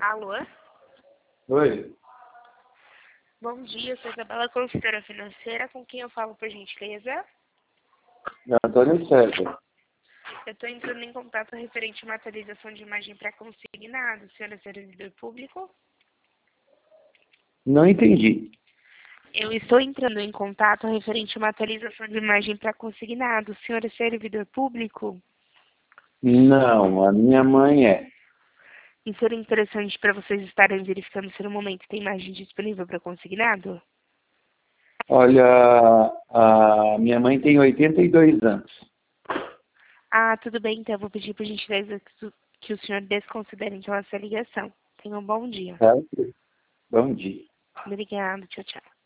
Alô? Oi, Bom dia, eu sou Isabela, consultora financeira. Com quem eu falo, por gentileza? Antônio César. Eu estou entrando em contato referente a uma atualização de imagem para consignado. O senhor é servidor público? Não entendi. Eu estou entrando em contato referente a uma atualização de imagem para consignado. O senhor é servidor público? Não, a minha mãe é. E seria interessante para vocês estarem verificando se no momento tem imagem disponível para consignado? Olha, a minha mãe tem 82 anos. Ah, tudo bem, então eu vou pedir por gentileza que o senhor desconsidere então essa ligação. Tenha um bom dia. Certo? Bom dia. Obrigada, tchau, tchau.